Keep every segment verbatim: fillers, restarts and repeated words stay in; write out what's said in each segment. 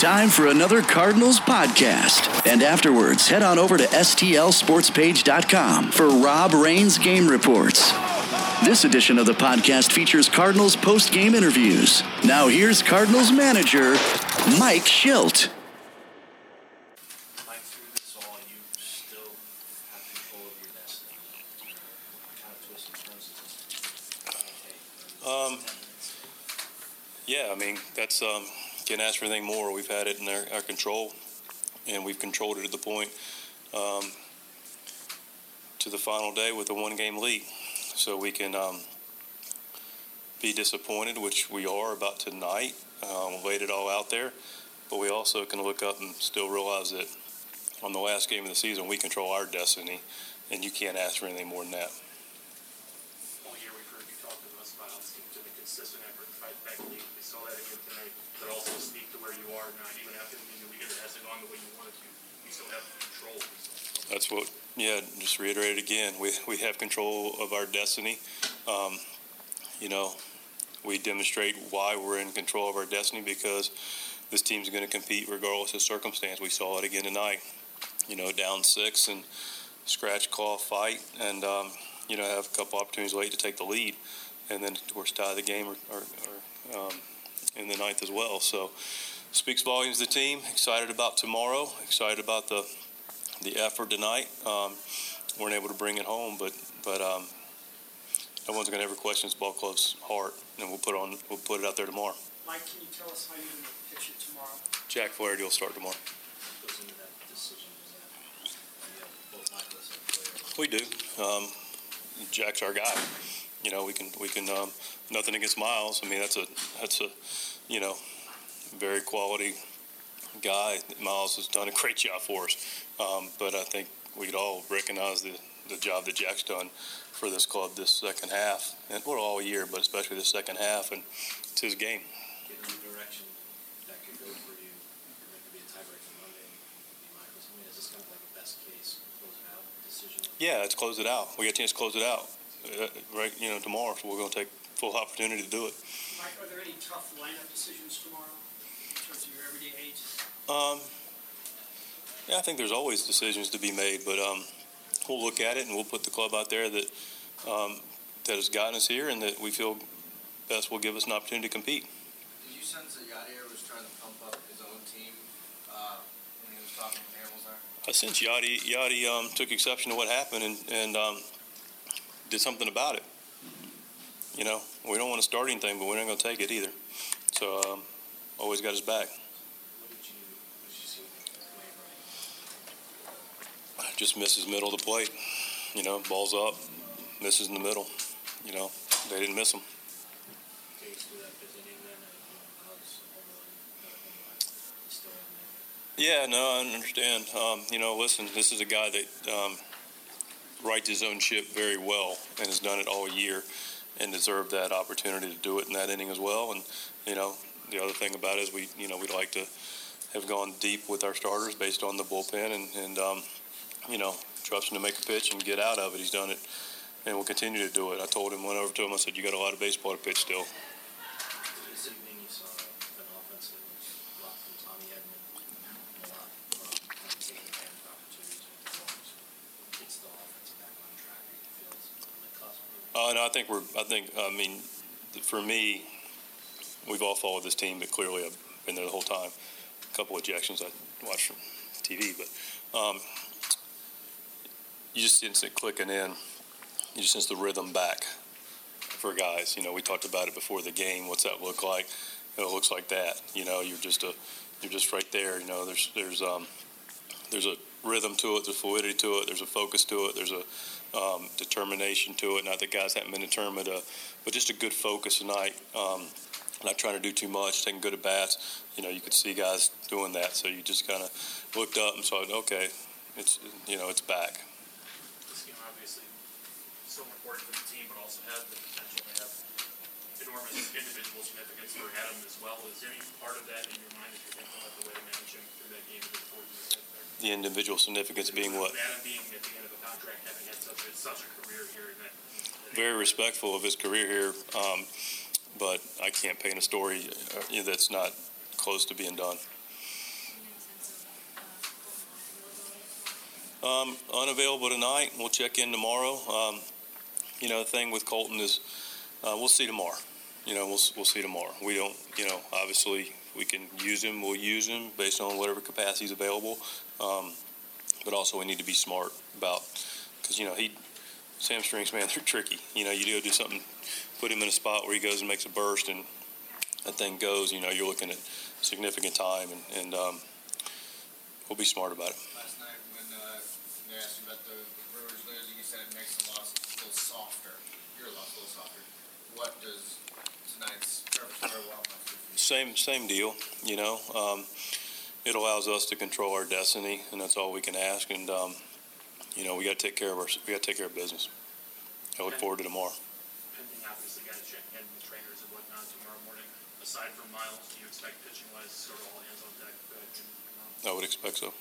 time for another Cardinals podcast. And afterwards, head on over to S T L sports page dot com for Rob Rain's Game Reports. This edition of the podcast features Cardinals post-game interviews. Now here's Cardinals manager, Mike Shildt. Mike, through this all, you still have control of your destiny. What kind of twists and turns Um, does yeah, I mean, that's, um, can't ask for anything more. We've had it in our, our control, and we've controlled it to the point um, to the final day with a one-game lead. So we can um, be disappointed, which we are about tonight. Um, we laid it all out there, but we also can look up and still realize that on the last game of the season, we control our destiny, and you can't ask for anything more than that. All year we've heard you talk to us about this team doing a consistent effort to fight back. We saw that again tonight, but also speak to where you are now, even after the weekend it hasn't gone the way you wanted to. You still have control. That's what, yeah, just reiterate it again. We we have control of our destiny. Um, you know, we demonstrate why we're in control of our destiny because this team's going to compete regardless of circumstance. We saw it again tonight. You know, down six and scratch, claw, fight, and, um, you know, have a couple opportunities late to take the lead. And then, of course, tie the game or, or, or um, in the ninth as well. So speaks volumes to the team. Excited about tomorrow. Excited about the the effort tonight. Um, weren't able to bring it home, but but um, no one's going to ever question this ball club's heart, and we'll put on we'll put it out there tomorrow. Mike, can you tell us how you're going to pitch it tomorrow? Jack Flaherty will start tomorrow. What goes into that decision? Is that you have both Michael and Flair? We do. Um, Jack's our guy. You know, we can we can um, nothing against Miles. I mean, that's a that's a you know very quality guy. Miles has done a great job for us, um, but I think we'd all recognize the, the job that Jack's done for this club this second half, and well, all year, but especially the second half, and it's his game. Given the direction that could go for you, there could be a tiebreak on Monday. Michael's, I mean, is this kind of like a best case close it out decision? Yeah, let's close it out. We got a chance to close it out, uh, right? You know, tomorrow, so we're going to take full opportunity to do it. Mike, are there any tough lineup decisions tomorrow in terms of your everyday eight? Um, yeah, I think there's always decisions to be made, but um, we'll look at it and we'll put the club out there that um, that has gotten us here and that we feel best will give us an opportunity to compete. Did you sense that Yadier was trying to pump up his own team uh, when he was talking with Hamels there? I sense Yadi, Yadi um, took exception to what happened and, and um, did something about it. You know, we don't want to start anything, but we're not going to take it either. So um, always got his back. Just misses middle of the plate, you know, balls up, misses in the middle, you know, they didn't miss him. Yeah, no, I understand. Um, you know, listen, this is a guy that um, rights his own ship very well and has done it all year and deserved that opportunity to do it in that inning as well. And, you know, the other thing about it is we, you know, we'd like to have gone deep with our starters based on the bullpen and, and um, you know, trust him to make a pitch and get out of it. He's done it and will continue to do it. I told him, went over to him, I said, you got a lot of baseball to pitch still. This evening you saw an offense that was a lot from Tommy Edman and a lot from taking advantage of opportunities with the balls. Gets the offense back on track. It feels on the cusp. Uh, no, I think we're, I think, I mean, for me, we've all followed this team, but clearly I've been there the whole time. A couple of ejections I watched from T V, but um, you just sense it clicking in. You just sense the rhythm back for guys. You know, we talked about it before the game. What's that look like? It looks like that. You know, you're just a, you're just right there. You know, there's there's um, there's a rhythm to it. There's fluidity to it. There's a focus to it. There's a um, determination to it. Not that guys haven't been determined, uh, but just a good focus tonight. Um, not trying to do too much, taking good at bats. You know, you could see guys doing that. So you just kind of looked up and saw, okay, it's you know, it's back. Obviously so important for the team, but also has the potential to have enormous individual significance for Adam as well. Is there any part of that in your mind as you're thinking about the way to manage him through that game and before you get there? The individual significance being what? Adam being at the end of a contract, having had such a, such a career here. And that, that Very respectful of his career here, um, but I can't paint a story uh, that's not close to being done. Um, unavailable tonight. We'll check in tomorrow. Um, you know, the thing with Colton is uh, we'll see tomorrow. You know, we'll we'll see tomorrow. We don't, you know, obviously we can use him. We'll use him based on whatever capacity is available. Um, but also we need to be smart about, because, you know, he, hamstrings, man, they're tricky. You know, you go do something, put him in a spot where he goes and makes a burst and that thing goes, you know, you're looking at significant time, and, and um, we'll be smart about it. Last night when uh, they asked you about the Brewers losing, you said it makes the loss a little softer. Your loss a little softer. What does tonight's Travis Farewell have to do for you? Same, same deal, you know. Um, it allows us to control our destiny, and that's all we can ask. And, um, you know, we got to take care of our, we got to take care of business. I look forward to tomorrow. Pending, obviously, guys checking in with trainers and whatnot tomorrow morning. Aside from Miles, do you expect pitching-wise sort of all hands on deck? Uh, I would expect so.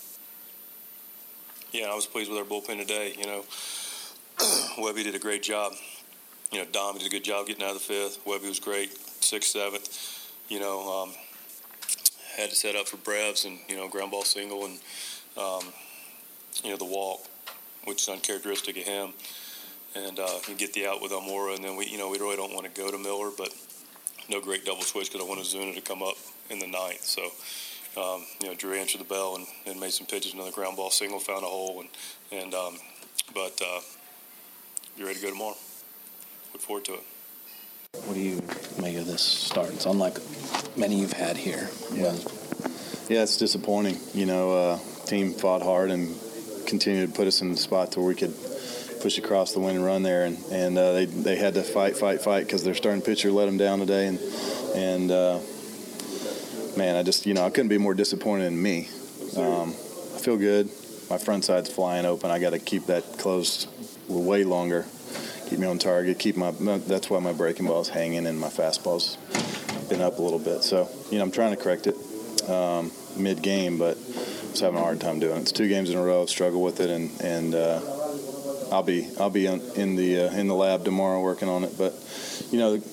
Yeah, I was pleased with our bullpen today. You know, Webby did a great job. You know, Dom did a good job getting out of the fifth. Webby was great, sixth, seventh. You know, um, had to set up for Brevs and, you know, ground ball single and, um, you know, the walk, which is uncharacteristic of him. And uh, you get the out with Almora, and then we, you know, we really don't want to go to Miller, but no great double switch because I want Zuna to come up in the ninth. So, um, you know, Drew answered the bell and, and made some pitches, another ground ball single, found a hole, and and um, but uh, you're ready to go tomorrow. Look forward to it. What do you make of this start? It's unlike many you've had here. Yeah, yeah, it's disappointing. You know, uh, team fought hard and continued to put us in the spot to where we could push across the winning run there, and and uh, they they had to fight, fight, fight because their starting pitcher let them down today, and and uh, man, I just you know I couldn't be more disappointed in me. Um, I feel good. My front side's flying open. I got to keep that closed way longer. Keep me on target. Keep my. That's why my breaking ball's hanging and my fastball's been up a little bit. So you know I'm trying to correct it um, mid game, but I was having a hard time doing it. It's two games in a row. I've struggled with it, and and. Uh, I'll be I'll be in the uh, in the lab tomorrow working on it, but you know,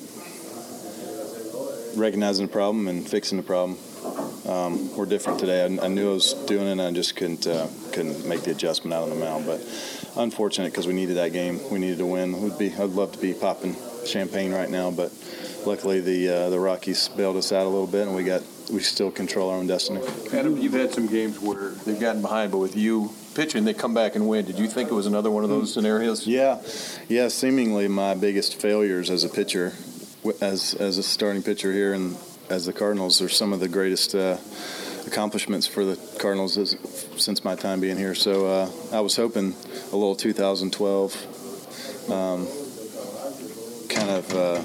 recognizing the problem and fixing the problem. Um, we're different today. I, I knew I was doing it, and I just couldn't uh, couldn't make the adjustment out on the mound. But unfortunate because we needed that game. We needed to win. Would be I'd love to be popping champagne right now, but luckily the uh, the Rockies bailed us out a little bit, and we got we still control our own destiny. Adam, you've had some games where they've gotten behind, but with you pitching, they come back and win. Did you think it was another one of those scenarios? Yeah, yeah. Seemingly my biggest failures as a pitcher, as as a starting pitcher here and as the Cardinals, are some of the greatest uh, accomplishments for the Cardinals as, since my time being here. So uh, I was hoping a little two thousand twelve um, kind of uh,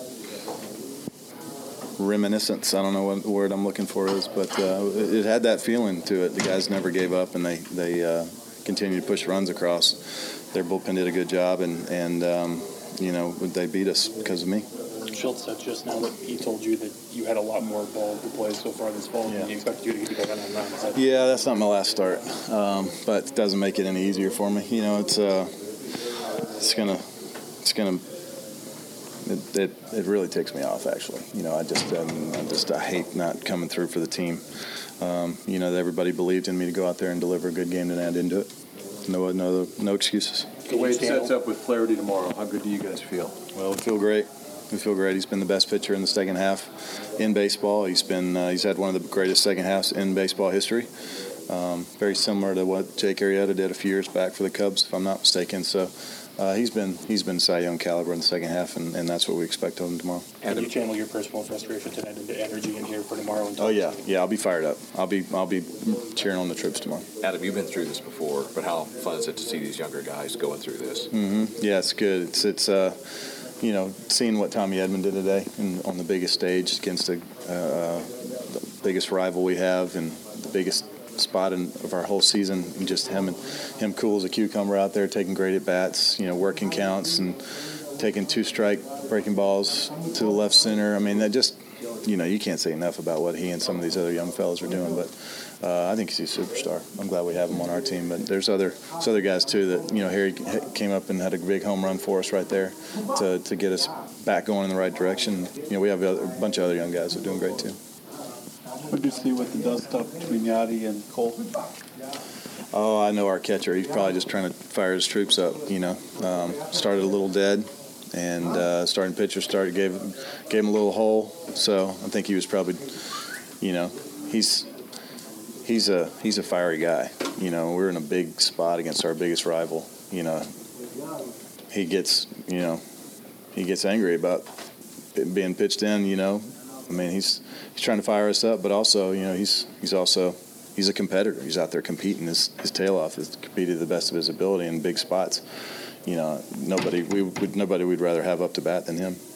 reminiscence. I don't know what the word I'm looking for is, but uh, it, it had that feeling to it. The guys never gave up, and they they uh, continued to push runs across. Their bullpen did a good job, and and um, you know they beat us because of me. Schultz said just now that he told you that you had a lot more ball to play so far this fall yeah. than he expected you to get to go on nine. That- yeah, that's not my last start, um, but it doesn't make it any easier for me. You know, it's uh, it's gonna it's gonna. It, it it really ticks me off, actually. You know, I just um, I just I hate not coming through for the team. Um, you know, everybody believed in me to go out there and deliver a good game, and I didn't do it. No, no, no excuses. The way it sets up with Flaherty tomorrow, how good do you guys feel? Well, we feel great. We feel great. He's been the best pitcher in the second half in baseball. He's been uh, he's had one of the greatest second halves in baseball history. Um, very similar to what Jake Arrieta did a few years back for the Cubs, if I'm not mistaken. So. Uh, he's been he's been Cy Young caliber in the second half, and, and that's what we expect of him tomorrow. Can you channel your personal frustration tonight into energy in here for tomorrow? And oh yeah, yeah. I'll be fired up. I'll be I'll be cheering on the troops tomorrow. Adam, you've been through this before, but how fun is it to see these younger guys going through this? Mm-hmm. Yeah, it's good. It's it's uh, you know, seeing what Tommy Edman did today in, on the biggest stage against the, uh, the biggest rival we have and the biggest spot in, of our whole season, and just him and him cool as a cucumber out there, taking great at bats, you know, working counts and taking two strike breaking balls to the left center. I mean, that just, you know, you can't say enough about what he and some of these other young fellas are doing. But uh, I think he's a superstar. I'm glad we have him on our team. But there's other there's other guys too that, you know, Harry came up and had a big home run for us right there to to get us back going in the right direction. You know, we have a bunch of other young guys that are doing great too. What did you see with the dust up between Yadi and Cole? Oh, I know our catcher. He's probably just trying to fire his troops up. You know, um, started a little dead, and uh, starting pitcher started gave gave him a little hole. So I think he was probably, you know, he's he's a he's a fiery guy. You know, we're in a big spot against our biggest rival. You know, he gets you know he gets angry about it being pitched in. You know, I mean he's he's trying to fire us up, but also you know he's he's also He's a competitor. He's out there competing his, his tail off. He's competing to the best of his ability in big spots. You know, nobody we would nobody we'd rather have up to bat than him.